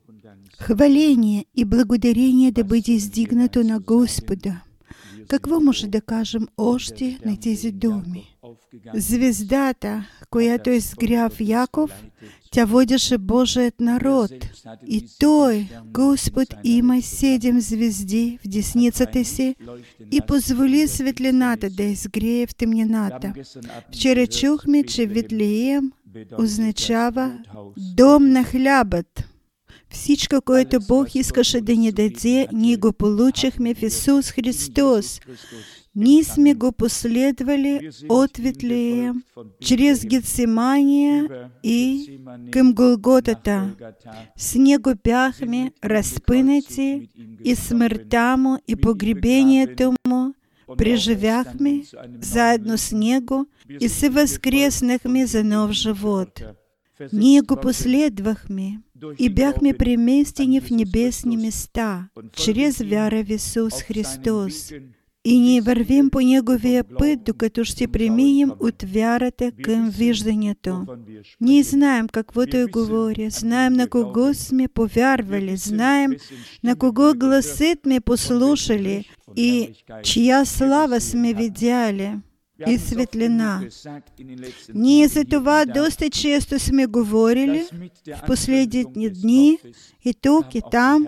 Хваление и благодарение да бъде издигнато на Господа. Какво може да кажем още на тези думи? Звездата, която изгря в Яков, тя водеше Божият народ. И Той, Господ, има 7 звезди в десницата си и позволи светлината да изгрее в тъмнината. Вчера чухме, че Витлеем означава дом на хлябът. Всичко, което Бог искаше да ни даде, ние го получихме в Исус Христос. Ние сме го последвали от Витлеем, чрез Гетсимания и към Голготата. С него бяхме разпънати и смъртта му и погребението му преживяхме заедно с него и се възкреснахме за нов живот. Ние го последвахме и бяхме преместени в небесни места, чрез вяра в Исус Христос. И ние вървим по Неговия път, докато ще преминем от вярата към виждането. Ние знаем какво Той говори, знаем на кого сме повярвали, знаем на кого гласът сме послушали и чия слава сме видяли и светлина. Ние за това доста често сме говорили в последните дни и тук и там,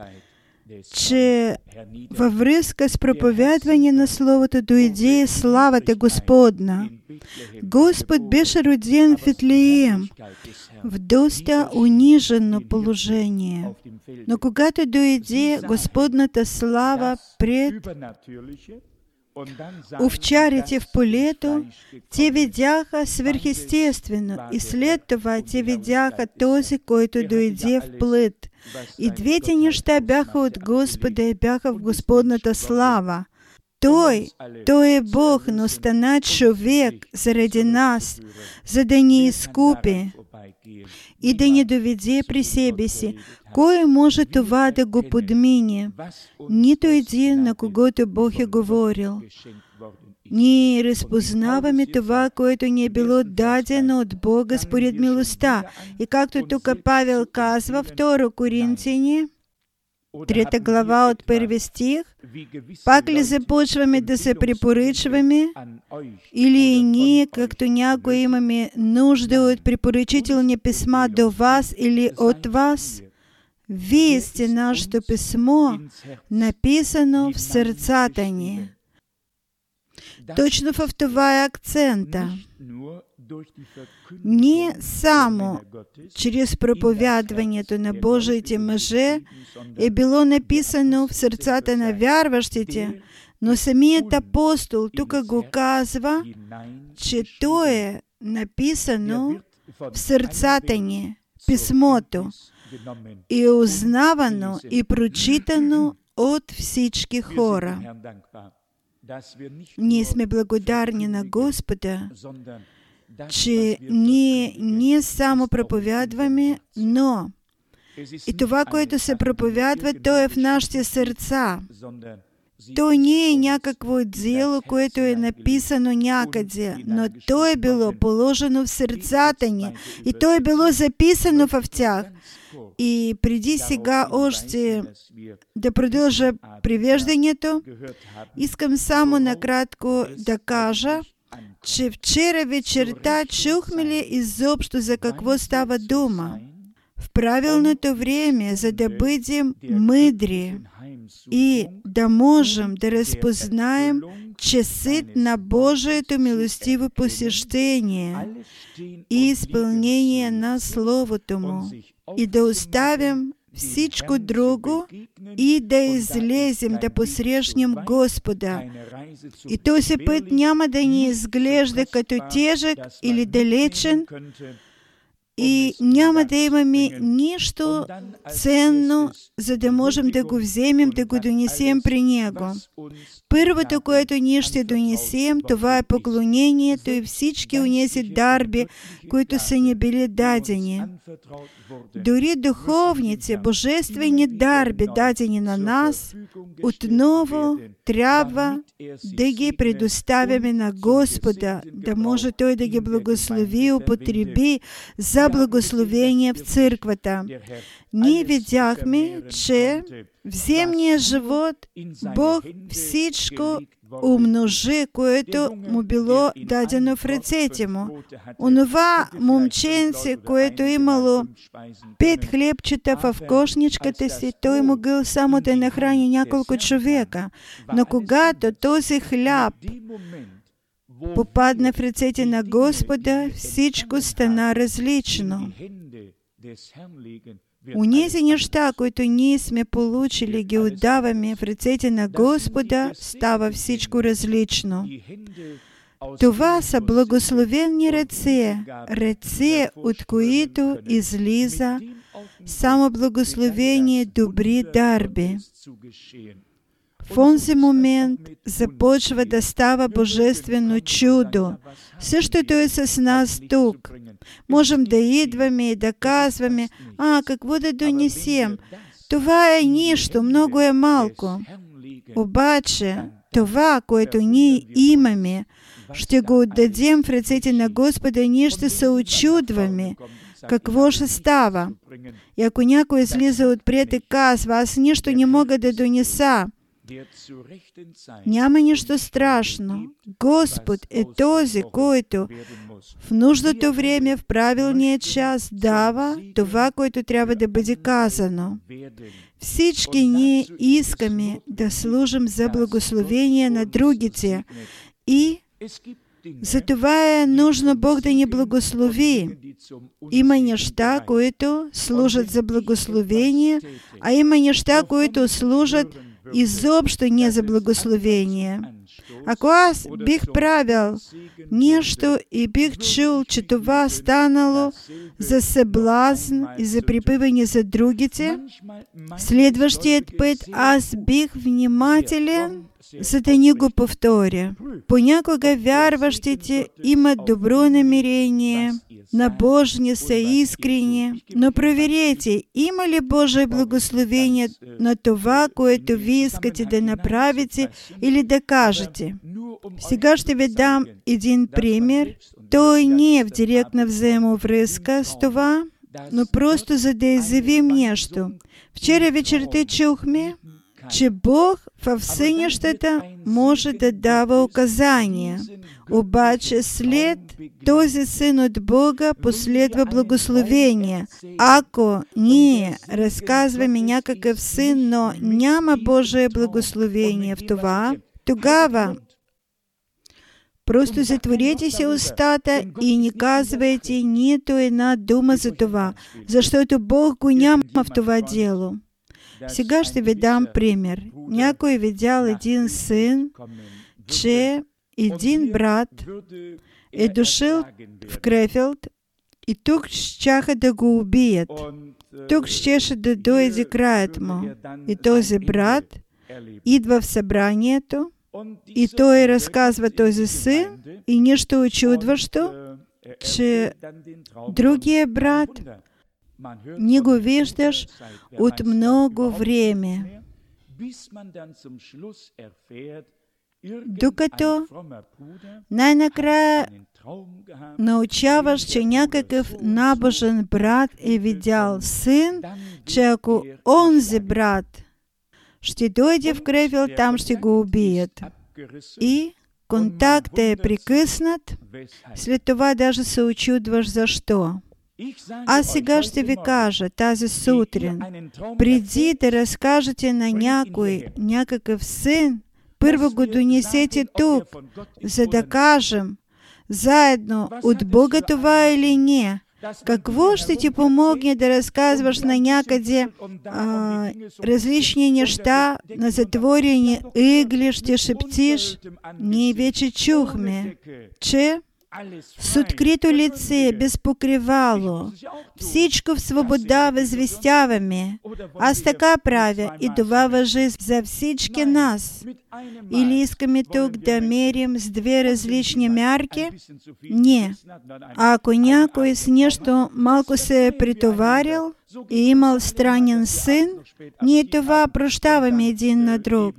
че във връзка с проповядване на Словото дойде славата Господна. Господ беше роден в Витлеем, в доста унижено положение. Но когато дойде Господната слава пред овчарите в полето, те видяха свръхестествено, и след това те видяха този, който дойде в плът. И двете неща бяха от Господа и бяха в Господната слава. Той е Бог, но стана човек заради нас, за да ни изкупи и да ни доведе при себе си. Кой може това да го подмине? Нито един, на когото Бог е говорил. Ние разпознаваме това, което ни е било дадено от Бога според милостта. И както тук Павел казва, 2 Коринтияни, 3 глава от 1 стих, пак ли започваме да се препоръчваме, или и ние, както някои имаме нужда от препоръчителни писма до вас или от вас? Вие сте нашето писмо, написано в сърцата ни. Точно в това е акцента. Не само чрез проповядването на Божиите мъже е било написано в сърцата на вярващите, но самият апостол тук го казва, че то е написано в сърцата ни, писмото, и узнавано и прочитано от всички хора. Ние сме благодарни на Господа, че ние не само проповядваме, но и това, което се проповядва, то е в нашите сърца. То не е някакво дело, което е написано някъде, но то е било положено в сърцата ни и то е било записано в тях. И преди сега още да продължа привеждането, искам само накратко да кажа, че вчера вечерта чухме ли изобщо за какво става дума? В правилното време, за да бъдем мъдри и да можем да разпознаем часът на Божието милостиво посещение и изпълнение на Словото Му, и да оставим всичко друго и да излезем, да посрещнем Господа. И този път няма да ни изглежда като тежък или далечен, и няма да имаме нищо ценно, за да можем да го вземем, да го донесем при Него. Първото, което ние ще донесем, това е поклонението и всички онези дарби, които са ни били дадени. Дори духовните, божествени дарби, дадени на нас, отново трябва да ги предоставяме на Господа, да може Той да ги благослови и употреби за благословение в църквата. Ние видяхме, че в земния живот Бог всичко умножи, което му било дадено в ръцете му. Онова момченце, което имало 5 хлебчета в кошничката си, той могъл само да нахрани няколко човека. Но когато този хляб попадна в ръцете на Господа, всичко стана различно. Онези неща, които ние сме получили, ги отдаваме в ръцете на Господа, става всичко различно. Това са благословени ръце, ръце, от които излиза само благословение добри дарби. В онзи момент започва да става божествено чудо. Същото е с нас тук. Можем да идваме и да казваме, какво да донесем? Това е нищо, много е малко. Обаче, това, което ние имаме, ще го отдадем в ръцете на Господа, ние ще се очудваме. Какво ще става? И ако някой излиза отпред и казва, аз нищо не мога да донеса, няма нищо страшно. Господ е този, който в нужното време, в правилния час дава това, което трябва да бъде казано. Всички ние искаме да служим за благословение на другите и затова е нужно Бог да ни благослови. Има неща, които служат за благословение, а има неща, които служат изобщо не за благословение. Ако аз бих правил нещо и бих чул, че това станало за съблазн и за припиване за другите, следващият път аз бих внимателен, за да не го повторя. Понякога вярващите имат добро намерение, набожни са искрени, но проверете, има ли Божие благословение на това, което вие искате да направите или да кажете. Сега ще ви дам един пример. Той не е в директна взаимовръзка с това, но просто за да изявим нещо. Вчера вечерта чухме, че Бог в сънищата може да дава указания. Обаче след този Син от Бога последва благословение. Ако ние разказваме някакъв син, но няма Божие благословение в това, тогава просто затворете си устата и не казвайте нито една дума за това, защото Бог го няма в това дело. Сега ще ви дам пример. Някой видял един син, че един брат е дошъл в Крефелд и тук щяха да го убият. Тук щеше да дойде краят му. И този брат идва в събранието и той разказва този син и нищо очудващо, че другия брат не го виждаш от много време. Докато най-накрая научаваш, че някакъв набожен брат е видял син, че ако онзи брат ще дойде в Крефелд, там ще го убият. И контактът е прекъснат, след това даже се очудваш защо. Аз сега ще ви кажа тази сутрин, преди да разкажете на някой някакъв син, първо го донесете тук, за да кажем заедно от Бога това или не. Какво ще ти помогне да разказваш на някъде различни неща, на затворени ъгли ще шептиш? Ние вече чухме, че с открито лице, без покривало, всичко в свобода възвестяваме. Аз така правя и това важи за всички нас. Или искаме тук да мерим с две различни мерки? Не. А ако някой с нещо малко се е претоварил и имал странен син, ние това прощаваме един на друг.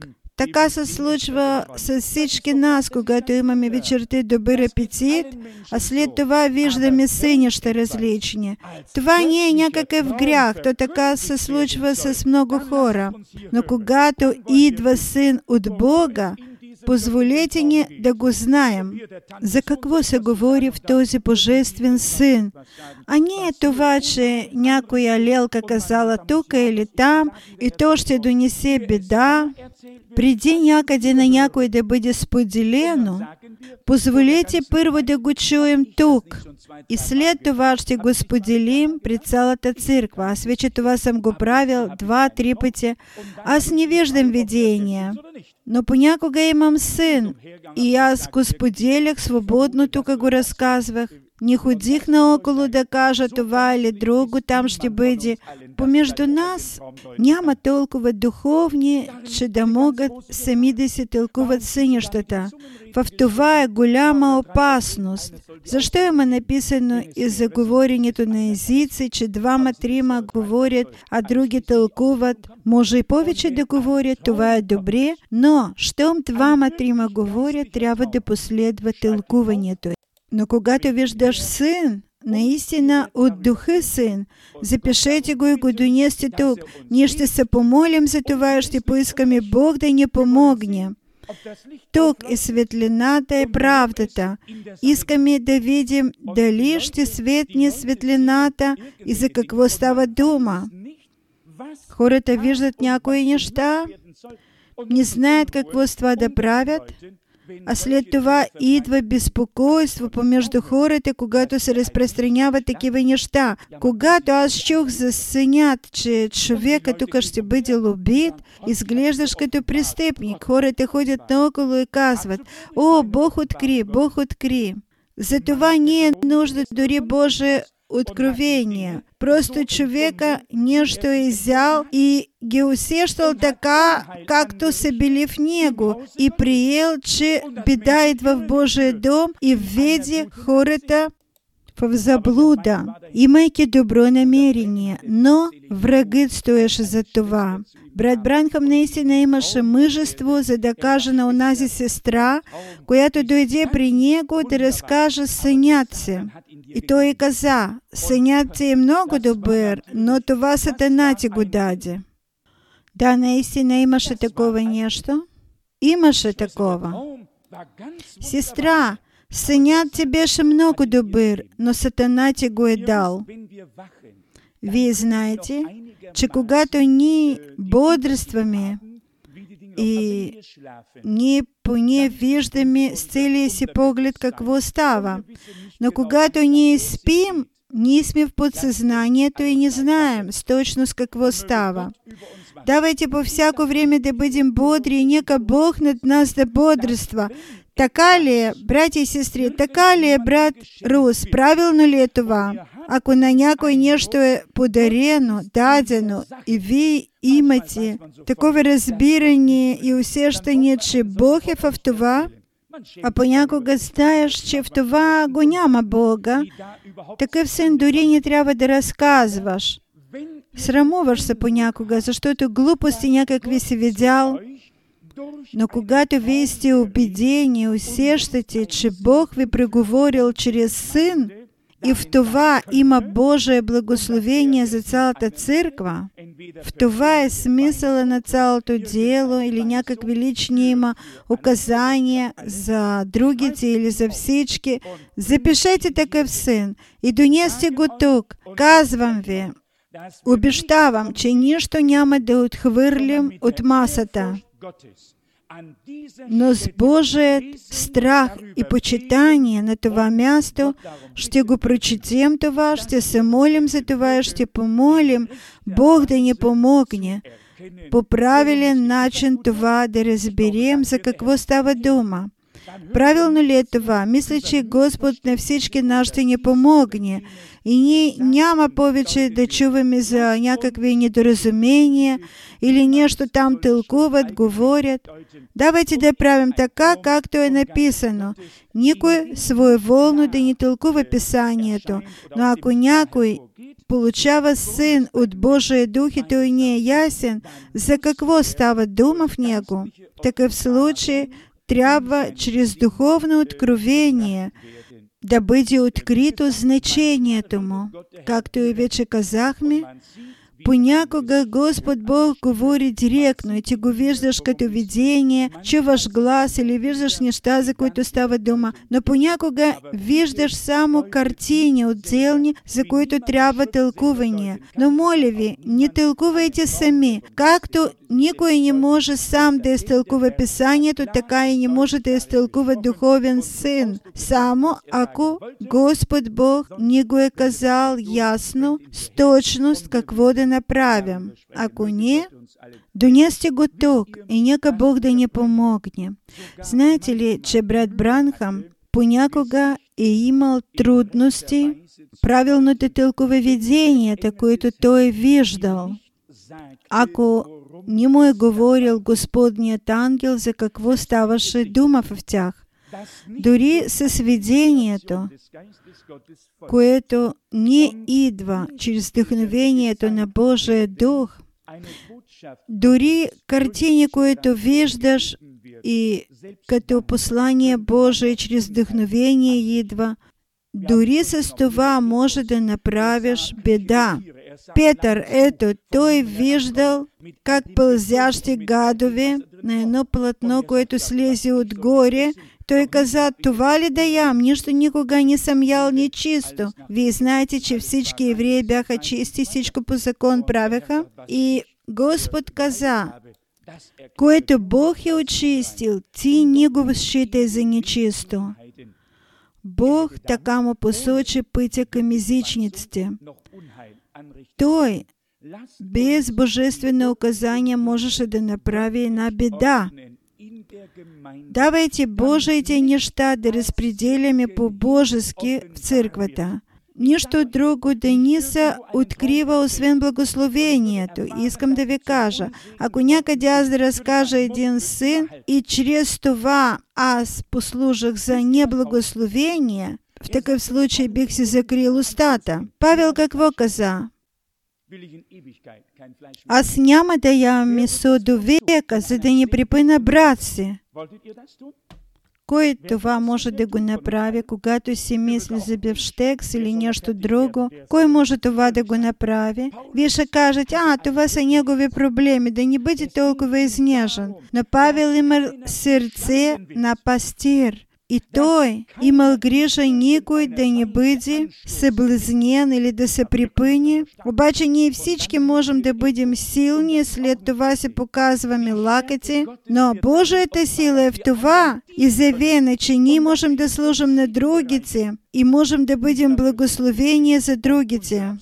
така се случва с всички нас, когато имаме вечерти добър апетит, а след това виждаме сънища различни. Това не е някакъв грях, то така се случва с много хора. Но когато идва Син от Бога, позволете ни да го знаем. За какво се говори в този Божествен Син? А не е това, че някоя лелка казала тук или там, и то ще донесе беда. Преди някъде на някой да бъде споделено, позволете първо да го чуем тук. И след това ще го споделим пред цялата църква. Аз вече това съм го правил 2-3 пъти. Аз не виждам видения, но понякога имам сън. И аз го споделях свободно, тук го разказвах. Не ходих наоколо да кажа това или друго, там ще бъде. Помежду нас няма толкова духовни, че да могат сами да се тълкуват сънищата. В това е голяма опасност. Защо има написано и за говоренето на езици, че 2-3 говорят, а други тълкуват? Може и повече да говорят, това е добре, но щом 2-3 говорят, трябва да последва тълкуването. Но когато виждаш Син, наистина от Духа Син, запишете го и го донесете тук. Ние ще се помолим за това и ще поискаме Бог да ни помогне. Тук е светлината и правдата. Искаме да видим дали ще светне светлината и за какво става дума. Хората виждат някои неща, не знаят какво с това да правят, а след това идва безпокойство помежду хората, когато се разпространяват такива неща. Когато аз чух за сънят, че човека тук ще бъде убит, изглеждаш като престъпник. Хората ходят наоколо и казват: «О, Бог откри, Бог откри». Затова не е нужда дори Божие откровение. Просто човека нещо е взял и ги усещал така, както са били в него, и приел, че беда идва в Божия дом и введе хората в заблуда, имайки добро намерение, но врагът стоеше за това. Брат Бранхам наистина имаше мъжество, за да каже на онази сестра, която дойде при него да разкаже сънят си. И той каза: сънят ти е много добър, но това Сатана ти го даде. Да, наистина имаше такова нещо. Имаше такова. Сестра, сънят ти беше много добър, но Сатана ти го е дал. Вие знаете, че когато ние бодрстваме и ние поне виждаме с целия си поглед какво става, но когато ние спим, ние сме в подсъзнанието и не знаем с точност какво става. Давайте по всяко време да бъдем бодри и нека Бог над нас да бодрства. Така ли е, братя и сестри, така ли е, брат Рус, правилно ли е това? Ако на някой нещо е подарено, дадено, и вие имате такова разбиране и усещане, че Бог е в това, а понякога знаеш, че в това го няма Бога, такъв сън дори не трябва да разказваш. Срамуваш се понякога, защото глупости някакви си видял. Но когато вие сте убедени, усещате, че Бог ви преговорил чрез Син, и в това има Божие благословение за цялата църква, в това е смисъла на цялото дело, или някакви лични има указания за другите или за всички, запишете такъв Син и донесете го тук. Казвам ви, обещавам, че нищо няма да отхвърлим от масата. Но с Божият страх и почитание на това място ще го прочетем това, ще се молим за това и ще помолим Бог да ни помогне по правилен начин това да разберем за какво става дума. Правилно ли е това? Мисля, че Господ на всички нас ще ни помогне. И ние няма повече да чуваме за някакви недоразумения или нещо там тълкуват, говорят. Давайте да правим така, както е написано. Никой своеволно да не тълкува Писанието, но ако някой получава Син от Божия Дух, и той не е ясен, за какво става дума в него, в такъв случай трябва чрез духовно откровение да бъде открито значението му. Както и вече казахме, понякога Господ Бог говори директно и ти го виждаш като видение, чуваш глас или виждаш неща, за които става дума, но понякога виждаш само картини отделни, за които трябва тълкуване. Но моля ви, не тълкувайте сами. Както никой не може сам да изтълкува Писанието, така и не може да изтълкува Духовен Син. Само ако Господ Бог не го е казал ясно, с точност какво да направим. Ако не, донесте го тук и нека Бог да ни помогне. Знаете ли, че брат Бранхам понякога е имал трудности правилно да тълкува виденията, които той е виждал, ако не му е говорил Господният ангел за какво ставаше дума в тях. Дори с видението, което не идва чрез вдъхновението на Божия Дух, дори картини, които виждаш и като послание Божие чрез вдъхновение идва, дори с това може да направиш беда. Петър, ето, той виждал как пълзящи гадове на едно платно, което слезе отгоре. Той каза, това ли да ям? Нищо никога не съм ял нечисто. Вие знаете, че всички евреи бяха чисти, всичко по закон правеха. И Господ каза, което Бог е очистил, ти не го считай за нечисто. Бог така му посочи пътя към езичниците. Той без божествено указание можеше да направи една беда. Давайте Божиите неща да разпределяме по-божески в църквата. Нищо друго да не се открива, освен благословението. Искам да ви кажа, ако някъде аз да разкажа един син и чрез това аз послужих за неблагословение, в такъв случай бих си закрил устата. Павел какво каза? Аз няма да ям месо до века, за да не припъна брат си. Кой това може да го направи, когато си мисли за бифштекс или нещо друго? Кой може това да го направи? Вие ще кажете, това са негови проблеми, да не бъде толкова изнежен. Но Павел имал сърце на пастир. И той имал грижа никой да не бъде съблазнен или да се припъне. Обаче ние всички можем да бъдем силни, след това се показваме лакъти, но Божията сила е в това изявена, че ние можем да служим на другите и можем да бъдем благословени за другите.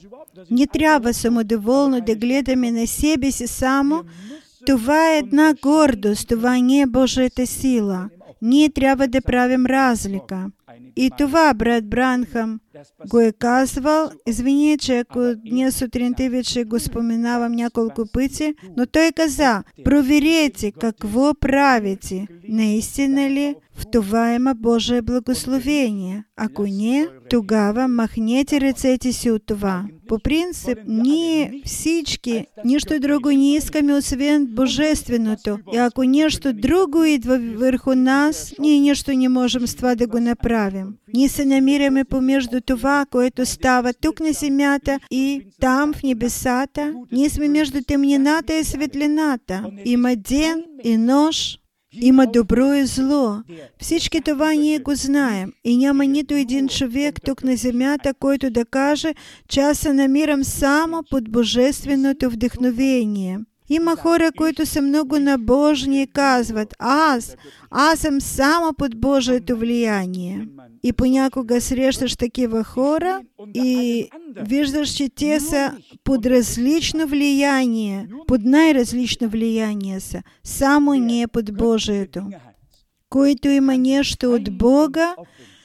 Не трябва самодоволно да гледаме на себе си само. Това е една гордост, това не е Божията сила. Ние трябва да правим разлика. И това брат Бранхам го е казвал. Извини, че ако днес сутринта вече го споменавам няколко пъти, но той каза, проверете какво правите. Наистина ли в това има Божие благословение? Ако не, тогава махнете ръцете си от това. По принцип, ние всички нищо друго не искаме, освен Божественото. И ако нещо друго идва върху нас, ние нищо не можем с това да го направим. Ние се намираме помежду това, което става тук на земята и там в небесата. Ние сме между тъмнината и светлината. Има ден и нощ. Има добро и зло. Всички това ние го знаем. И няма нито един човек тук на земята, който да каже, че аз се намирам само под божественото вдъхновение. Има хора, които са много набожни и казват, аз съм само под Божието влияние. И понякога срещаш такива хора и виждаш, че те са под различно влияние, под най-различно влияние са, само не под Божието. Който има нещо от Бога,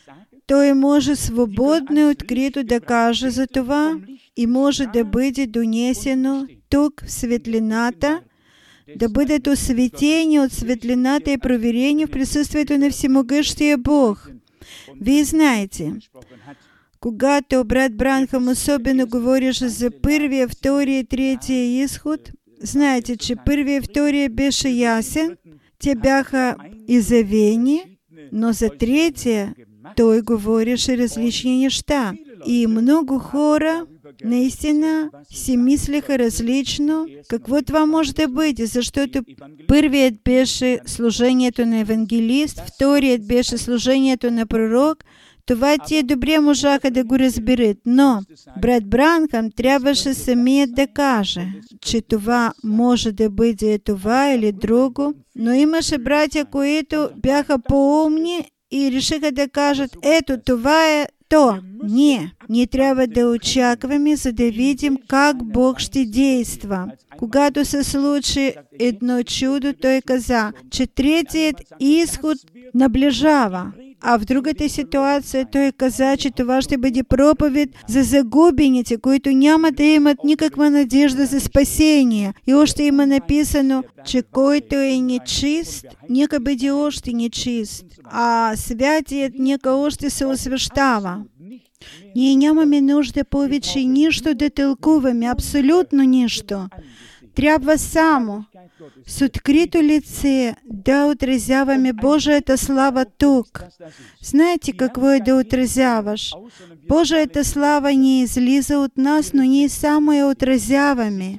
той може свободно и открито да каже за това и може да бъде донесено тук в светлината, да бъдат осветени от светлината и проверени в присъствието на всемогъщия Бог. Вие знаете, Когато брат Бранхам особено говореше за първия, втория, третия изход, знаете, че първия и втория беше ясен, те бяха изявени, но за третия той говореше различни неща. И много хора наистина си мислеха различно какво това може да бъде, защото първият беше служението на евангелист, вторият беше служението на пророк. Това те добре можаха да го разберат, но брат Бранхам трябваше самият да каже, че това може да бъде това или друго, но имаше братя, които бяха по-умни и решиха да кажат, ето това е то. Ние трябва да очакваме, за да видим как Бог ще действа. Когато се случи едно чудо, той каза, че третият изход наближава. А в другата ситуация той каза, че това ще бъде проповед за загубените, които няма да имат никаква надежда за спасение. И още има написано, че който е нечист, нека бъде още нечист, а святият нека още се освещава. Ние нямаме нужда повече нищо да тълкуваме, абсолютно нищо. Трябва само с открито лице да отразяваме Божията слава тук. Знаете какво е да отразяваш? Божията слава не излиза от нас, но ние само я отразяваме,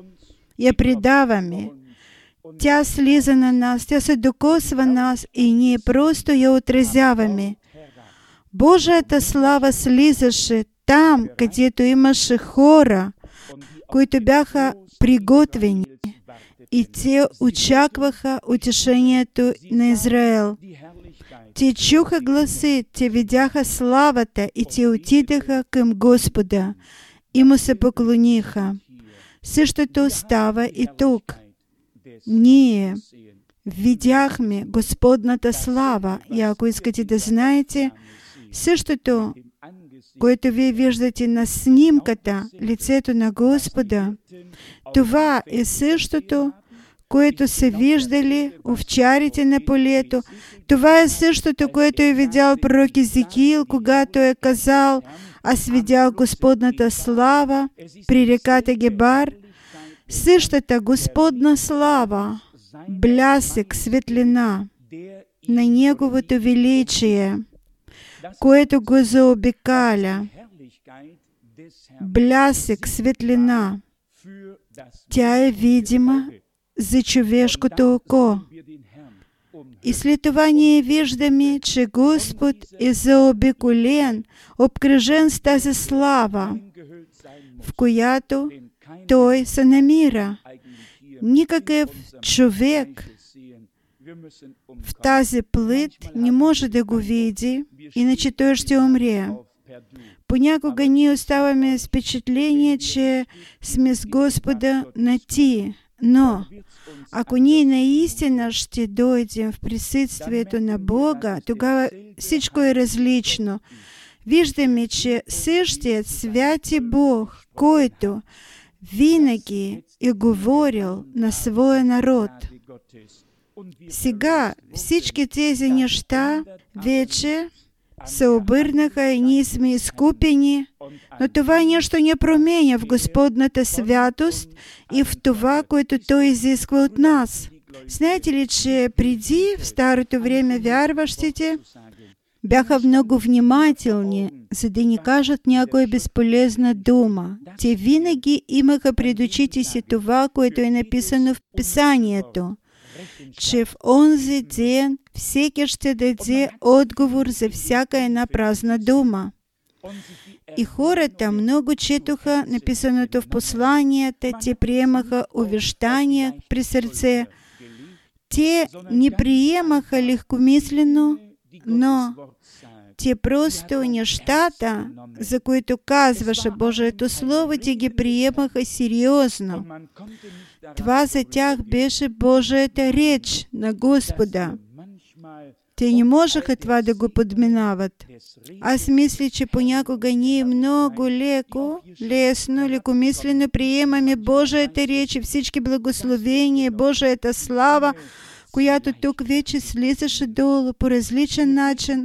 я предаваме. Тя слиза на нас, тя се докосва нас и ние просто я отразяваме. Божията слава слизаше там, където имаше хора, които бяха приготвени и те очакваха утешението на Израел. Те чуха гласи, те видяха славата и те отидаха към Господа и му се поклониха. Същото става и тук. Ние видяхме Господната слава и ако искате да знаете, същото, което вие виждате на снимката, лицето на Господа, това е същото, което са виждали овчарите на полето. Това е същото, което е видял пророк Езекиил, когато е казал, аз видял Господната слава при реката Гебар. Същата Господна слава, блясък, светлина на Неговото величие, което го заобикаля. Блясък, светлина. Тя е видима за човешкото око. И след това ние виждаме, че Господ е заобиколен, обкръжен с тази слава, в която Той се намира. Никакъв човек в тази плът не може да го види, иначе той ще умре. Понякога ние оставаме с впечатление, че сме с Господа на ти, но ако ние наистина ще дойдем в присъствието на Бога, тогава всичко е различно. Виждаме, че същият святи Бог, който винаги е говорил на своя народ. Сега всички тези неща вече се обърнаха и ние сме изкупени, но това нещо не променя в Господната святост и в това, което Той изисква от нас. Знаете ли, че преди в старото време вярващите бяха много внимателни, за да ни кажат някоя безполезна дума. Те винаги имаха пред очите си това, което е написано в Писанието, че в онзи ден всеки ще даде отговор за всяка една празна дума. И хората много четоха написаното в посланията, те приемаха увещания при сърце. Те не приемаха лекомислено, но те просто нещата, за които казваше Божието Слово, те ги приемаха сериозно. Това за тях беше Божията реч на Господа. Те не можеха това да го подминават. Аз мисля, че понякога ние много лесно, лекомислено приемаме Божията реч и всички благословения, Божията слава, която тук вече слизаше долу по различен начин.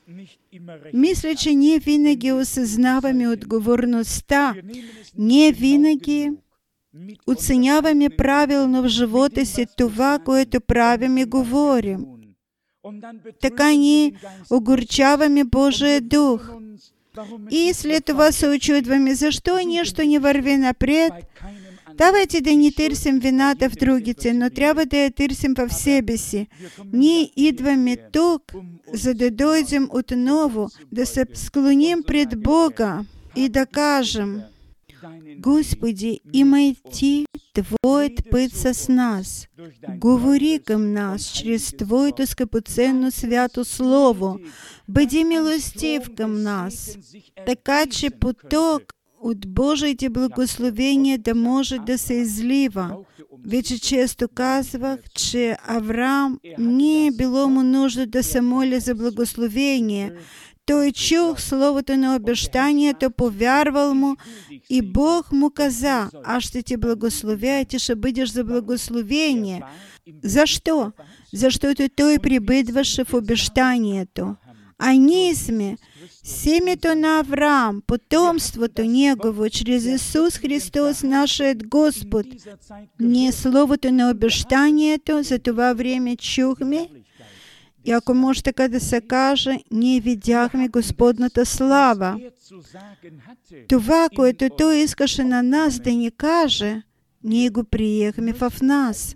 Мисля, че ние винаги осъзнаваме отговорността. Ние винаги оценяваме правилно в живота си това, което правим и говорим. Така ние огорчаваме Божия дух. И след това се очудваме, защо нищо не върви напред. Давайте да не търсим вината в другите, но трябва да я търсим в себе си. Ние идваме тук, за да дойдем отново, да се склоним пред Бога и да кажем: Господи, имай Ти Твоят път с нас. Говори към нас чрез Твоето скъпоценно свято Слово. Бъди милостив към нас, така че поток от Божиите благословения да може да се излива. Вече често казвах, че Авраам не е било му нужда да се моли за благословение. Той чух словото на обещанието, повярвал му и Бог му каза: аз ще ти благословя и ти ще бъдеш за благословение. Защо? Защото той прибъдваше в обещанието. А ние сме семето на Авраам, потомството Негово, чрез Исус Христос, нашият Господ. Ние словото на обещанието за това време чухме, и ако може така да се каже, ние видяхме Господната слава. Това, което Той искаше на нас да ни каже, ние го приехме в нас.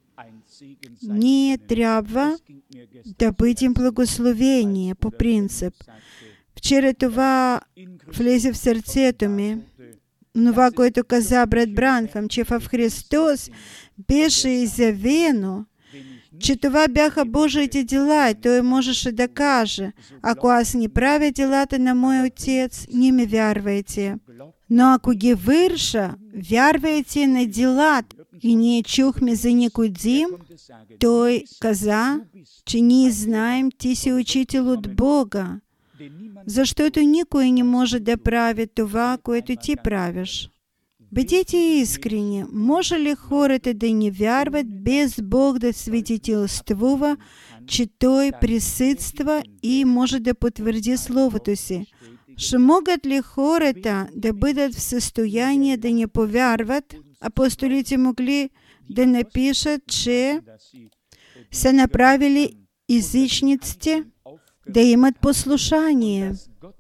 Ние трябва да бъдем благословени по принцип. Вчера това влезе в сърцето ми. Това, което каза брат Бранхам, че в Христос беше изявено, че това бяха Божиите дела, и Той можеше да каже: ако аз не правя делата на мой Отец, не ми вярвайте. Но ако ги върша, вярвайте на делата. И ние чухме за Никодим, той каза, че ние знаем, ти си учител от Бога, защото никой не може да прави това, което ти правиш. Бъдете искрени. Може ли хората да не вярват без Бог да свидетелствува, че Той присъства и може да потвърди Словото си? Ще могат ли хората да бъдат в състояние да не повярват? Апостолите могли да напишат, че са направили езичниците да имат послушание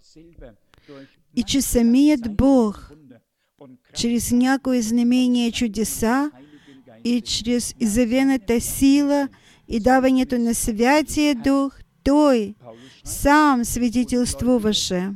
и че самият Бог чрез някои знамения и чудеса и чрез изявената сила и даването на Святия Дух, Той сам свидетелствуваше.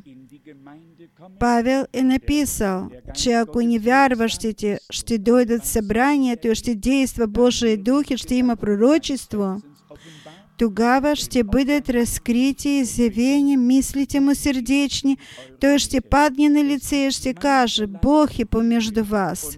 Павел е написал, че ако невярващите ще дойдат в събранието и ще действа Божия Дух и ще има пророчество, тогава ще бъдат разкрити и изявени мислите му сърдечни. Той ще падне на лице и ще каже: Бог е помежду вас.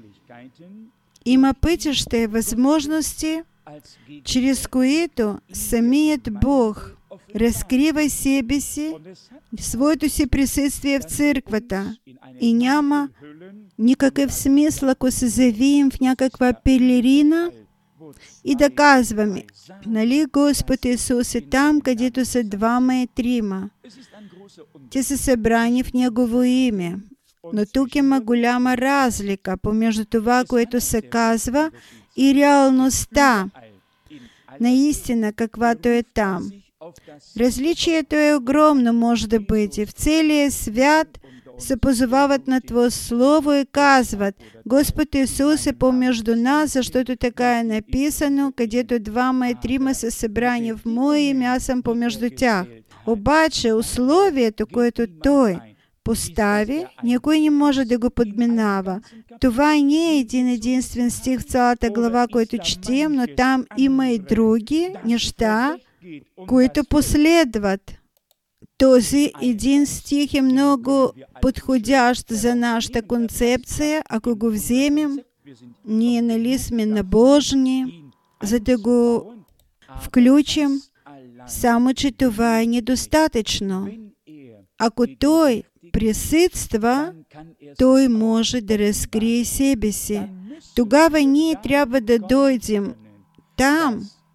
Има пътища и възможности, чрез които самият Бог разкрива себе си, своето си присъствие в църквата. И няма никакъв смисъл, ако се завием в някаква пелерина и да казваме: нали Господ Исус е там, където са двама и трима. Те са събрани в Негово име. Но тук има голяма разлика помежду това, което се казва, и реалността, наистина каквато е там. Различието е огромно, може да бъде. В целия свят се позовават на Твое Слово и казват: Господ Исус е помежду нас, защото така е написано, където двама и трима са събрани в Мое име, аз съм помежду тях. Обаче условието, което Той постави, никой не може да го подминава. Това не е един единствен стих в цялата глава, който четем, но там има и други неща, които последват. Този един стих е много подходящ за нашата концепция. Ако го вземем, ние нали сме набожни, за да го включим, само че това е недостатъчно. Ако Той присъства, Той може да разкрие себе си. Тогава ние трябва да дойдем там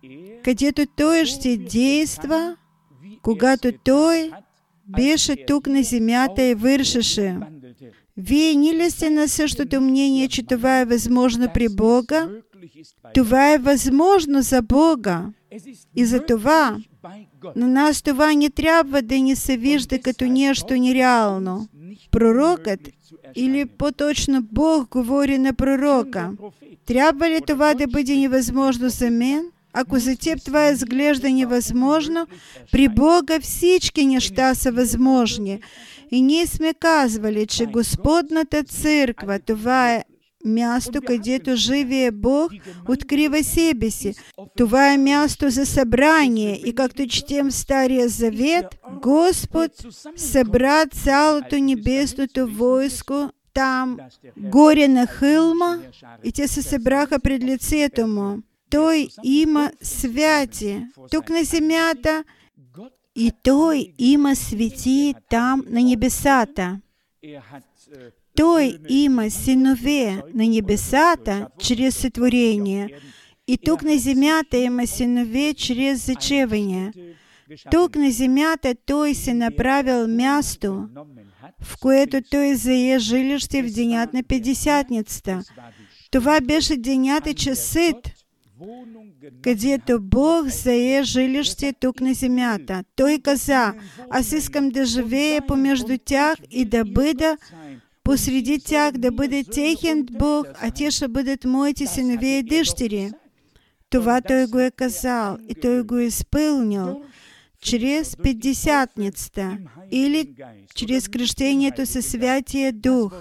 където Той ще действа, когато Той беше тук на земята и вършеше. Вие не ли сте на същото мнение, че това е възможно при Бога? Това е възможно за Бога. И за това на нас това не трябва да ни се вижда като нещо нереално. Пророкът, или по-точно Бог говори на пророка: трябва ли това да бъде невъзможно за мен? Ако за теб това изглежда невъзможно, при Бога всички неща са възможни. И ние сме казвали, че Господната църква, това е място, където живее Бог, открива себе си. Това е място за събрание. И както четем в Стария Завет, Господ събра цялото небесното войско там, горе на хълма, и те се събраха пред лицето му. Той има святи тук на земята, и Той има свети там на небесата. Той има синове на небесата чрез сътворение. И тук на земята има синове чрез зачеване. Тук на земята Той се направил място, в което Той зае жилище в денят на Петдесятницата. Това беше денят и часът, където Бог зае жилище тук на земята. Той каза: аз искам да живея помежду тях и да бъда посреди тях, да бъде техен Бог, а те ще бъдат моите синове и дъщери. Това Той го е казал и Той го е изпълнил чрез Петдесятницата или чрез кръщението със Святия Дух.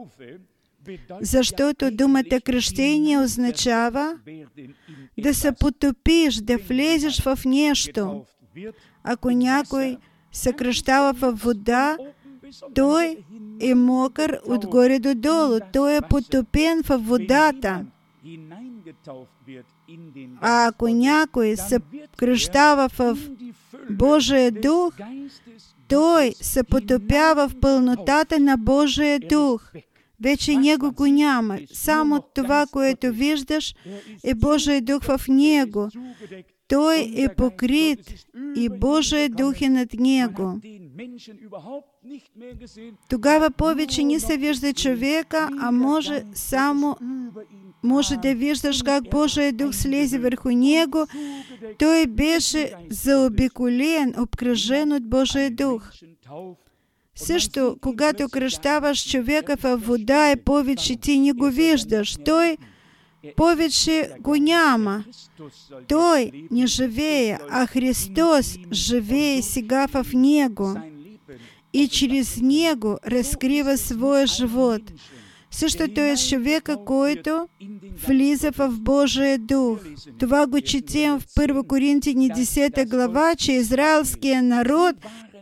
Защото думата кръщение означава да се потопиш, да влезеш в нещо. Ако някой се кръщава в вода, той е мокър отгоре до долу. Той е потопен в водата. А ако някой се кръщава в Божия Дух, той се потопява в пълнотата на Божия Дух. Вече него го няма. Само това, което виждаш, е Божия Дух в него. Той е покрит и Божия Дух е над него. Тогава повече не се вижда човека, а може да виждаш как Божия Дух слезе върху него. Той беше заобиколен, обкръжен от Божия Дух. Също, когато кръщаваш човека в вода и повече ти не го виждаш, той повече го няма. Той не живее, а Христос живее сега в него и чрез него разкрива своя живот. Също той е човека, който влиза в Божия Дух. Това го четем в 1 Коринтияни 10 глава, че израелският народ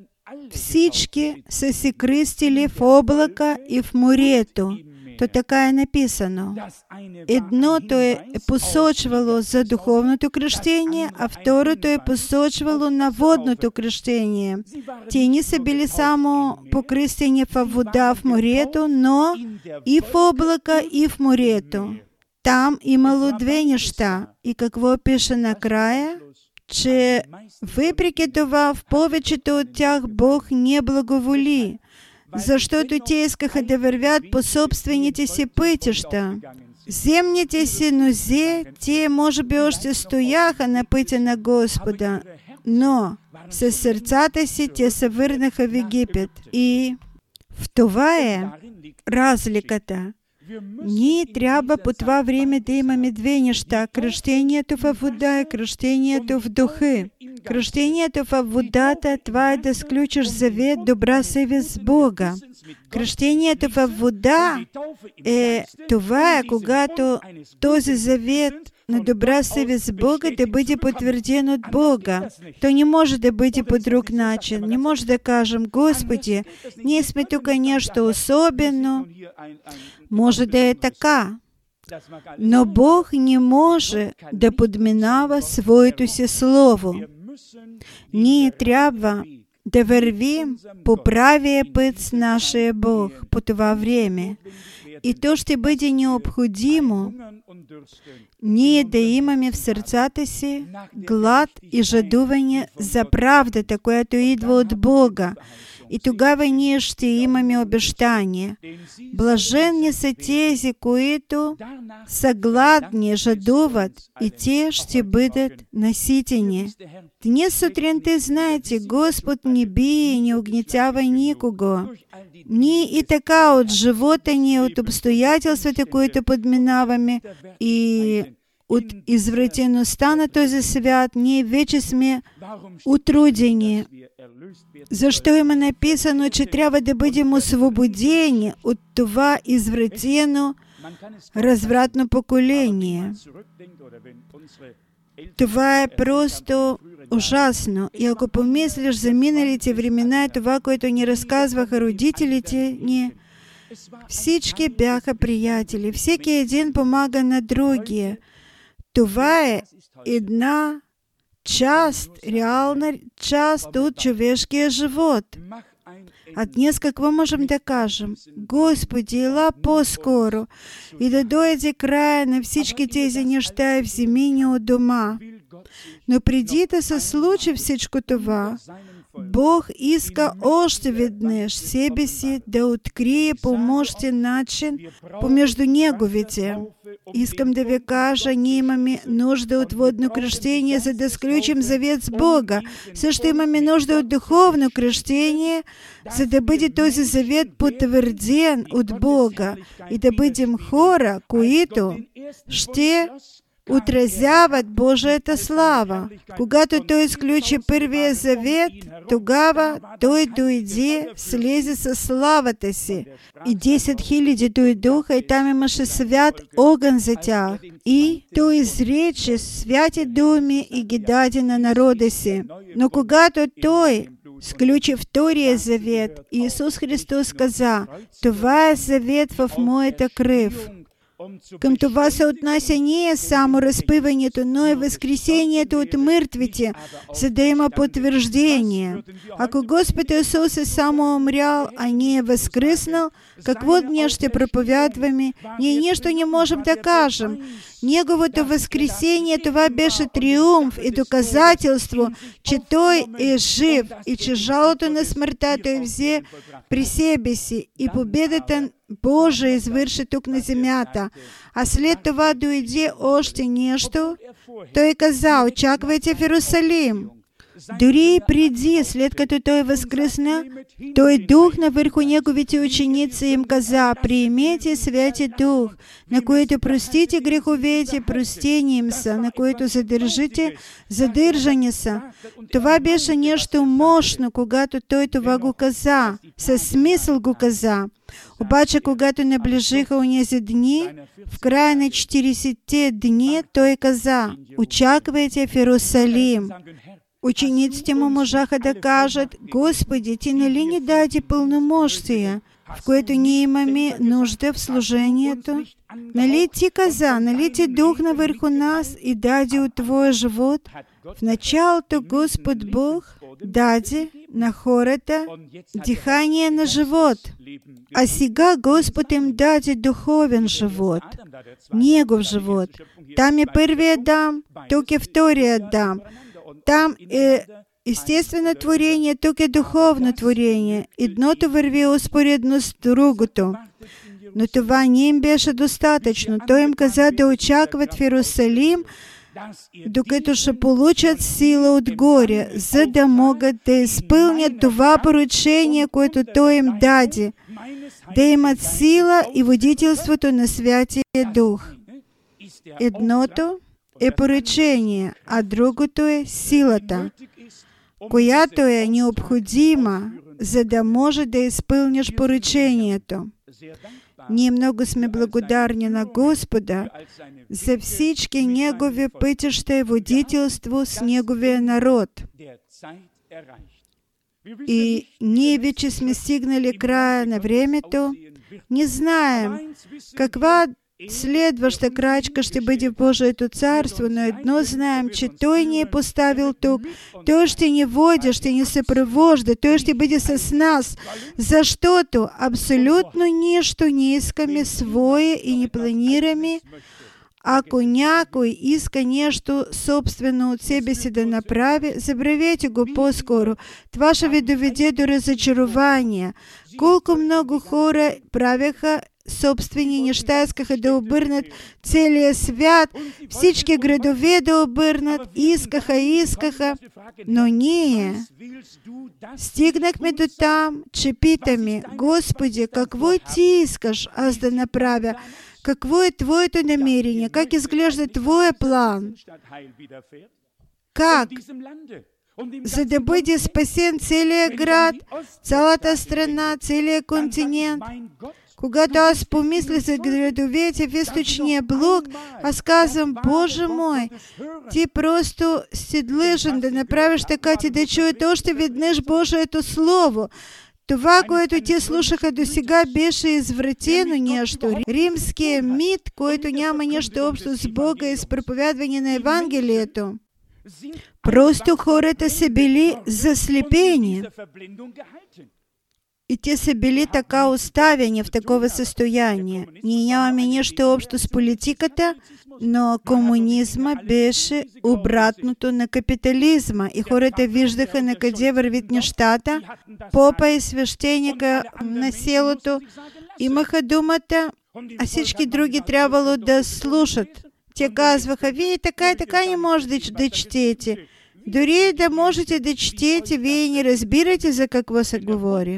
всички са се кръстили в облака и в морето. То така е написано. Едното е посочвало за духовното кръщение, а второто е посочвало на водното кръщение. Те не са били само покръстени в вода в морето, но и в облака, и в морето. Там имало две неща. И какво пише накрая? Че въпреки това в повечето от тях Бог не благоволи, защото те искаха да вървят по собствените си пътища. Земните си нозе, те може би още стояха на пътя на Господа, но със сърцата си те се върнаха в Египет. И в това е разликата. Ние трябва по това време да имаме две неща. Кръщението във вода и кръщението в духа. Кръщението във водата, това е да сключиш завет, добра съвест с Бога. Кръщението във вода това е когато този завет на добра съвест с Бога да бъде потвърден от Бога. То не може да бъде по друг начин. Не може да кажем: Господи, ние сме тук нещо особено. Може да е така, но Бог не може да подминава своето си слово. Ние трябва да вървим по правия път с нашия Бог по това време. І то ще буде необходимо, ние да имаме в сърцата си глад и жадуване за правдата, която идва от Бога. И тогава ние ще имаме обещание. Блаженни са тези, които са гладни, жадуват, и те ще бъдат наситени. Днес сутринта, знаете, Господ не бие и не угнетява никого. Ние и така от живота ни, от обстоятелствата, които подминаваме, и от извратеността на този свят, ние вече сме утрудени. Защо има написано, че трябва да бъдем освободени от това извратено, развратно поколение? Това е просто ужасно. И ако помислиш за миналите времена и това, което ни разказваха родителите ни, всички бяха приятели. Всеки един помага на другия. Това е една част, реална част от човешкия живот. А днес какво можем да кажем? Господи, ела по-скоро и да дойде края на всички тези неща и вземи ни от дома. Но преди да се случи всичко това, Бог иска още веднъж себе си да открие по мощен начин помежду Неговите. Искам да ви кажа, ние имаме нужда от водно кръщение, за да сключим завет с Бога. Също имаме нужда от духовно кръщение, за да бъде този завет потвърден от Бога и да бъдем хора, които ще отразяват Божията слава. Когато Той сключи първия завет, тогава Той дойде, слезе със славата си. И 10 000 дойдоха, и там имаше свят огън за тях. И Той изрече святи думи и ги даде на народа си. Но когато Той сключи втория завет, Исус Христос каза: това е завет в моята кръв. Към това се отнася не само разпъването, но и възкресението от мъртвите, за да има потвърждение. Ако Господ Исус е само умрял, а не е възкръснал, какво днес ще проповядваме? Ние нищо не можем да кажем. Неговото възкресение, това беше триумф и доказателство, че Той е жив и че жалото на смъртта Той взе при себе си и победата Божия извърши тук на земята. А след това дойде още нещо. Той каза: очаквайте в Иерусалим. Дори и преди, след като Той възкръсна, Той духна върху Неговите ученици и им каза: приемете Святи Дух, на които простите греховете, простени им са, на които задържите, задържани са. Това беше нещо мощно, когато Той това го каза, със смисъл го каза. Обаче, когато наближиха онези дни, в края на 40 дни, Той каза: очаквайте в Иерусалим. Учениците му можаха да кажат: Господи, Ти нали ни даде пълномощия, в което ние имаме нужда в служението? Нали Ти каза, нали Ти духна върху нас и даде от Твоя живот? В началото Господ Бог даде на хората дихание на живот, а сега Господ им даде духовен живот, Негов живот. Там е първият Адам, тук е вторият Адам. Там е естествено творение, тук е духовно творение. Едното върви успоредно с другото. Но това не им беше достатъчно. Той им каза да очакват в Иерусалим, докато ще получат сила отгоре, за да могат да изпълнят това поручение, което Той им даде, да имат сила и водителството на Святия Дух. Едното е поручение, а другото е силата, която е необходима, за да може да изпълниш поручението. Ние много сме благодарни на Господа за всички Негови пътища и водителство с Неговия народ. И ние вече сме стигнали края на времето. Не знаем каква следваща крачка ще бъде в Божието царство, но едно знаем, че Той ни е поставил тук. Той ще ни води, ще ни съпровожда, Той ще бъде с нас, защото абсолютно нищо не искаме свое и не планираме. Ако някой иска нещо собствено от себе си да направи, забравете го по-скоро. Това ще ви доведе до разочарования. Колко много хора правяха собствени неща, искаха да обърнат целия свят, всички градове да обърнат, искаха, но ние стигнахме до там, че питаме: Господи, какво Ти искаш аз да направя? Какво е Твоето намерение? Как изглежда Твоя план? Как? За да бъде спасен целият град, цялата страна, целият континент. Когато аз помисля за градовете в източния блок, аз казвам: Боже мой, Ти просто си длъжен да направиш така, ти да чуят още веднъж Божието Слово. Това, което те слушаха до сега, беше извратено нещо. Римския мит, който няма нищо общо с Бога и с проповядване на Евангелието. Просто хората са били заслепени. И те са били така оставени в такова състояние. Ние нямаме нищо общо с политиката, но комунизма беше обратното на капитализма. И хората виждаха на къде вървят нещата. Попа и свещеника на селото имаха думата, а всички други трябвало да слушат. Те казваха: вие така и така не можете да четете. Дори да можете да четете, вие не разбирате за какво се говори.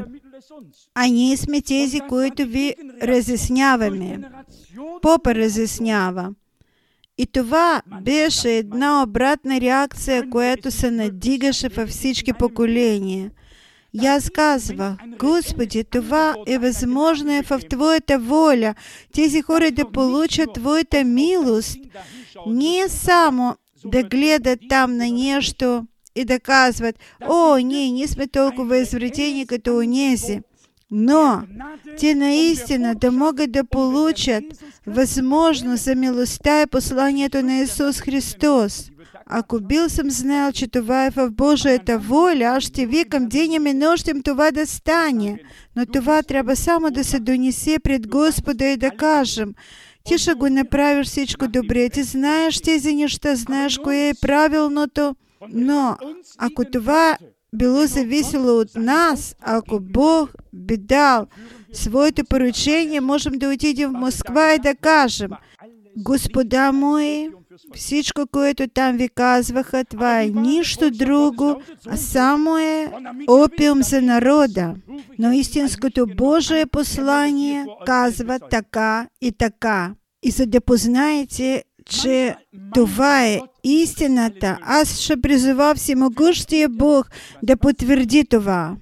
А ние сме тези, които ви разясняваме. Попа разяснява. И това беше една обратна реакция, която се надигаше във всички поколения. И аз казвах: Господи, това е възможно в Твоята воля. Тези хора да получат Твоята милост. Не само да гледат там на нещо и да казват: о, ние сме толкова извратени като онези. Но те наистина да могат да получат възможност за милостта и посланието на Исус Христос. Ако бил съм знал, че това е в Божията воля, аз ще викам денем и нощем това да стане. Но това трябва само да се донесе пред Господа и да кажем: Ти ще го направиш всичко добре, ти знаеш тези неща, знаеш кое е правилното. Но ако това било зависело от нас, ако Бог би дал своето поручение, можем да отидем в Москва и да кажем: Господа мои, всичко, което там ви казваха, това е нищо друго, а само е опиум за народа. Но истинското Божие послание казва така и така. И за да познаете, че това е истината, аз ще призова всемогъщия Бог да потвърди това.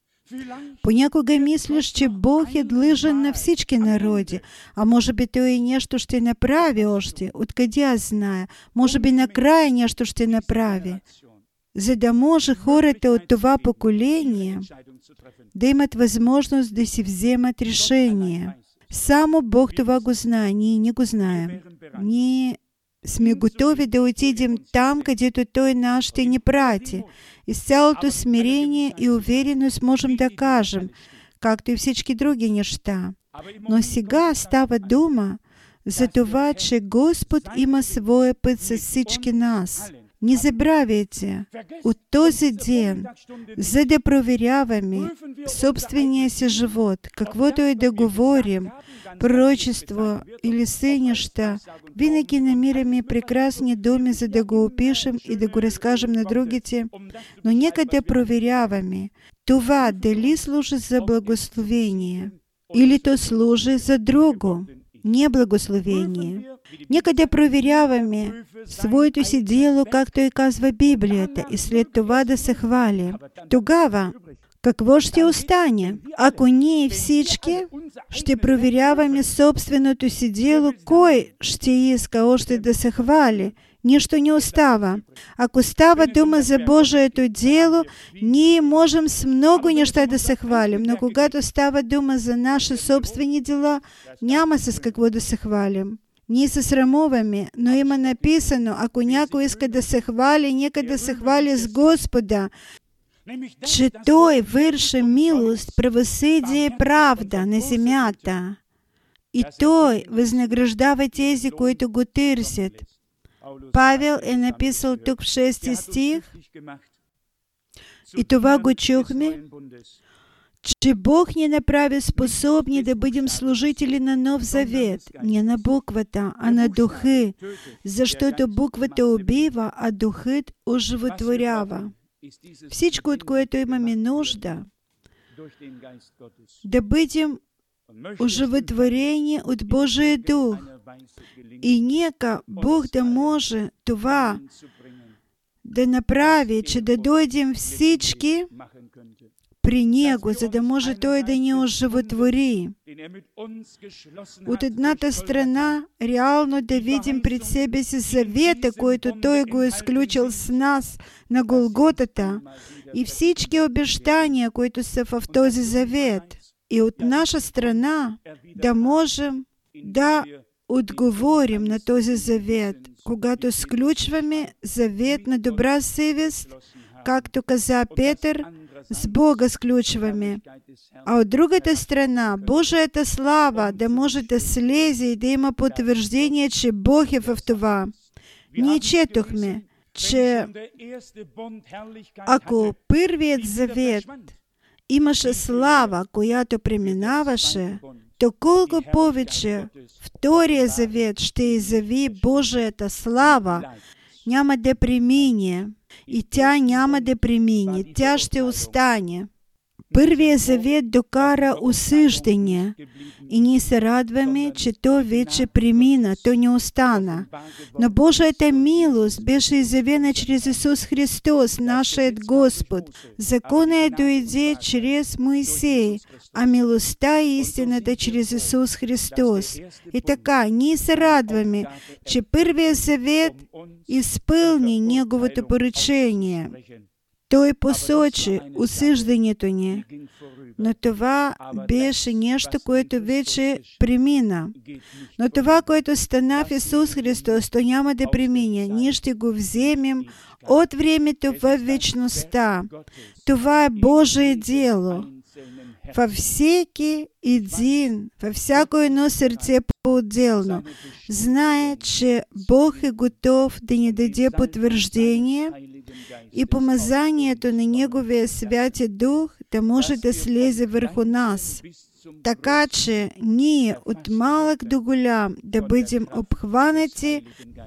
Понякога мислиш, че Бог е длъжен на всички народи, а може би Той и нещо ще направи още. Откъде аз зная? Може би накрая нещо ще направи. За да може хората от това поколение да имат възможност да си вземат решение. Само Бог това го знае, ние не го знаем. Ние сме готови да отидем там, където Той нас ще ни прати. И с цялото смирение и увереност можем да кажем, както и всички други неща. Но сега става дума за това, че Господ има своя път с всички нас. Не забравяйте, от този ден, за да проверяваме собствения си живот, каквото и да говорим, пророчество или все неща, винаги намираме прекрасни думи, за да го опишем и да го разкажем на другите, но нека да проверяваме това дали служи за благословение или то служи за друго, не благословение. Нека да проверяваме своето си дело, както и казва Библията, и след това да се хвалим. Тогава, Какво ще остане, ако ние всички ще проверяваме собственото си дело, кой ще иска още да се хвали? Нищо не остава. Ако става дума за Божието дело, ние можем с много неща да се хвалим, но когато става дума за наши собствени дела, няма с какво да се хвалим. Ние се срамуваме, но има написано, ако някой иска да се хвали, нека да се хвали с Господа, че Той върши милост, правосъдие и правда на земята. И Той възнаграждава тези, които го търсят. Павел е написал тук в 6 стих, и това го чухме, че Бог ни направи способни да бъдем служители на Нов Завет, не на буквата, а на духа, защото буквата убива, а духът оживотворява. Всичко, от което имаме нужда, да бъдем оживотворени от Божия дух. И нека Бог да може това да направи, че да дойдем всички при Него, за да може Той да ни оживотвори. От едната страна, реално да видим пред себе си завета, който Той го е изключил с нас на Голготата, и всички обещания, които са в този завет. И от наша страна да можем да отговорим на този завет, когато сключваме завет на добра съвест, както каза Петър, с Бога сключваме. А от другата страна, Божията слава да може да слезе и да има потвърждение, че Бог е в това. Ние четохме, че ако първият завет имаше слава, която преминаваше, то колко повече втория завет ще изяви Божията слава, няма да премине. И тя няма да премине, тя ще остане. Първият завет докара осъждане и ние се радваме, че то вече премина, то не остана. Но Божията милост беше изявена чрез Исус Христос, нашият Господ. Законът дойде чрез Моисей, а милостта и истината чрез Исус Христос. И така, ние се радваме, че първият завет изпълни Неговото поръчение. Той посочи осъждането ни, но това беше нещо, което вече премина. Но това, което стана в Исус Христос, то няма да премине. Ние ще го вземем от времето в вечността. Това е Божие дело. Във всеки един, във всяко едно сърце по-отделно, знае, че Бог е готов да ни даде потвърждение и помазанието на Неговия Святи Дух да може да слезе върху нас, така че ние от малък до голям да бъдем обхванати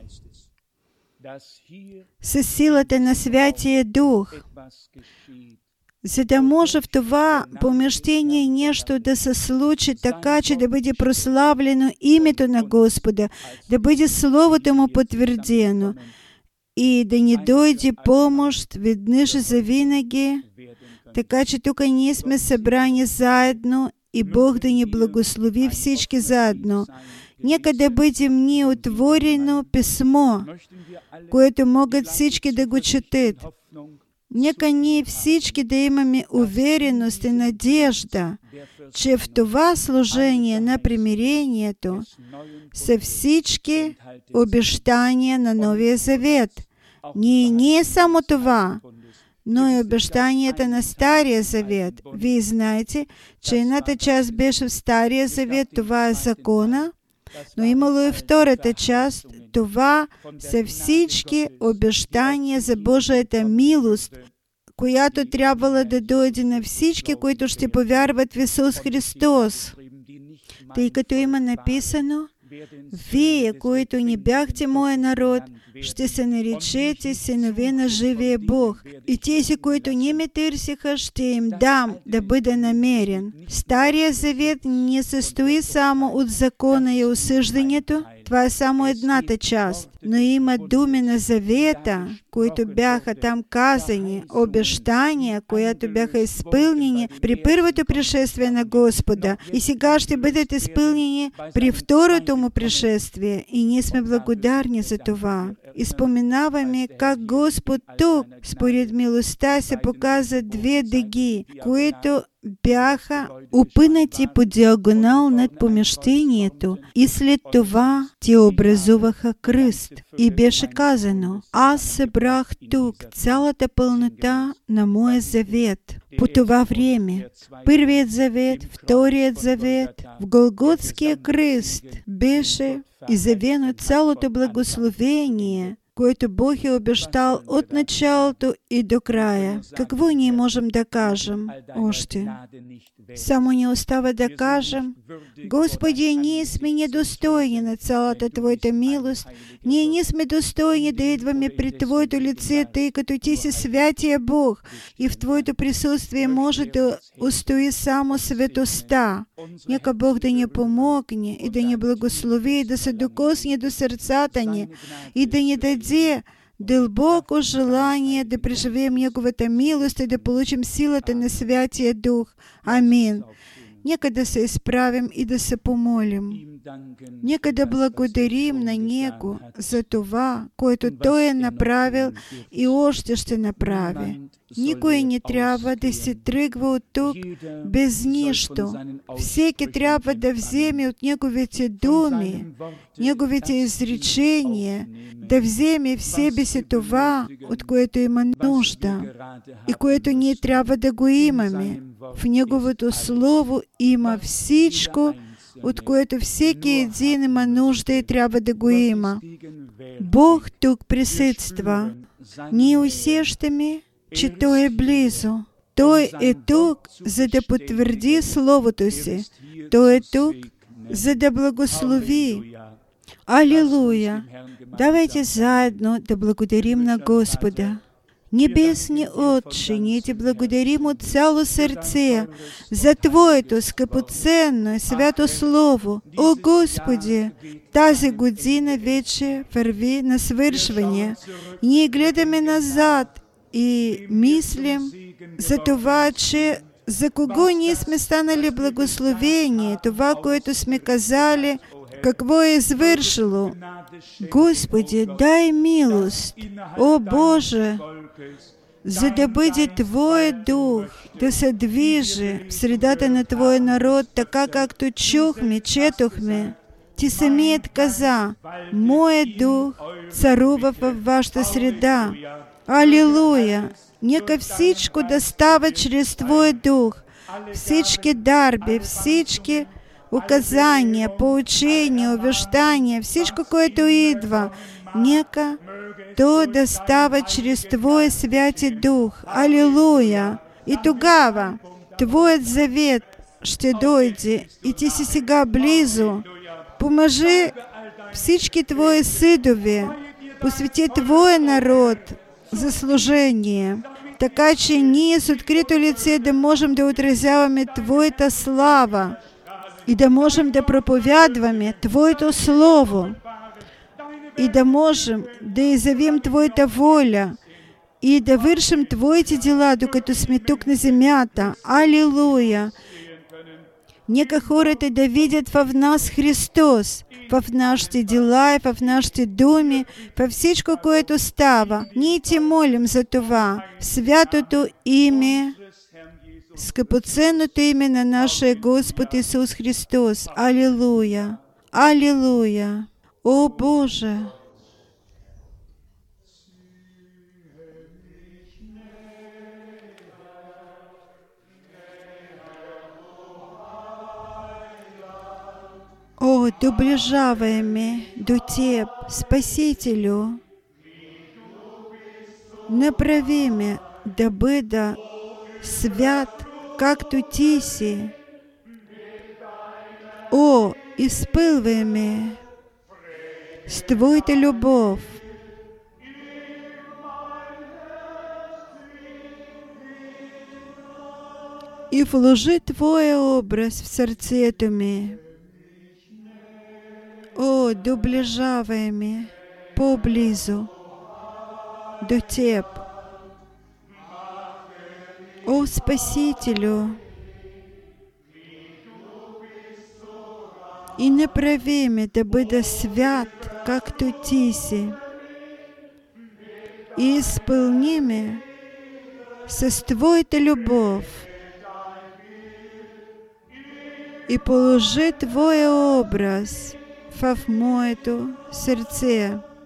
със силата на Святия Дух, за да може в това помещение нещо да се случи така, че да бъде прославлено името на Господа, да бъде Словото Му потвърдено и да ни дойде помощ веднъж завинаги, така че тук ние сме събрани заедно и Бог да ни благослови всички заедно. Нека да бъдем ние отворено писмо, което могат всички да го четат. Нека ние всички да имаме увереност и надежда, че в това служение на примирението са всички обещания на Новия Завет. Не е само това, но и обещанията на Стария Завет. Вие знаете, че едната част беше в Стария Завет, това е закона, но имало и втората част, това са всички обещания за Божията милост, която трябвало да дойде на всички, които ще повярват в Исус Христос. Тъй като има написано, вие, които не бяхте моя народ, ще се наречете синове на живия Бог. И тези, които не ме търсиха, ще им дам да бъде намерен. Стария завет не състои само от закона и осъждането. Това е само едната част. Но има думи на завета, които бяха там казани, обещания, които бяха изпълнени при първото пришествие на Господа и сега ще бъдат изпълнени при второто му пришествие. И ние сме благодарни за това. И споменаваме как Господ тук, според милостта, се показа две дъги, които бяха опънати по диагонал над помещението и след това те образуваха кръст. И беше казано: аз събрах тук цялата пълнота на моя завет. По това време, първият завет, вторият завет, в Голготския кръст беше изявено цялото благословение, което Бог е обещал от началото и до края. Какво ние можем да кажем още? Само ни остава да кажем: Господи, ние сме недостойни на цялата Твоята милост. Ние не сме достойни да идваме пред Твоето лице, тъй като Ти си святия Бог и в Твоето присъствие може да устои само светостта. Нека Бог да ни помогне и да ни благослови, и да се докосне до сърцата ни и да ни даде дълбоко желание да преживеем Неговата милост и да получим силата на Святия Дух. Амин. Нека да се изправим и да се помолим. Нека да благодарим на Него за това, което Той е направил и още ще направи. Никой не трябва да се тръгва от тук без нищо. Всеки трябва да вземе от Неговите думи, Неговите изречения, да вземе в себе си това, от което има нужда и което ние трябва да го имаме. В Неговото Слово има всичко, от което всеки един има нужда и трябва да го има. Бог тук присъства. Ние усещаме, че Той е близо. Той е тук, за да потвърди Словото си. Той е тук, за да благослови. Алилуя! Давайте заедно да благодарим на Господа. Небесни Отче, ние Ти благодарим от цяло сърце за Твоето скъпоценно и свято Слово. О, Господи, тази година вече върви на свършване. Ние гледаме назад и мислим за това, че за кого ние сме станали благословени, това, което сме казали, какво е извършило. Господи, дай милост, о Боже, за да бъде Твой Дух, да се движи в средата на Твой народ, така както чухме, четохме. Ти самият каза: Моят Дух царува във вашата среда. Алилуя! Нека всичко да става чрез Твой Дух. Всички дарби, всички указания, поучения, обещания, всичко, което идва, нека то да става чрез Твой Святи Дух. Алилуя! И тогава Твоят завет ще дойде и Ти си сега близо. Поможи всички Твои съдове, посвети Твоя народ за служение, така че ние с открито лице да можем да отразяваме Твоята слава и да можем да проповядваме Твоето Слово и да можем да изявим Твоята воля и да вършим Твоите дела, докато сме тук на земята. Алилуя! Нека хората да видят в нас Христос, в нашите дела и в нашите думи, във всичко, което става. Ние Ти молим за това. В святото име, скъпоценното име на нашия Господ Исус Христос. Алилуя! Алилуя! О Боже! О, доближавай ме до Теб, Спасителю. Направи ме да бъда свят, както Ти си. О, изпълвай ме с Твоята любов. И вложи Твоя образ в сърцето ми. О, доближаваеми поблизу до Теб. О, Спасителю, и направи ме да бъда свят, както Ти си, и изпълни ме с Твоята любов и положи Твоя образ в моето сърце.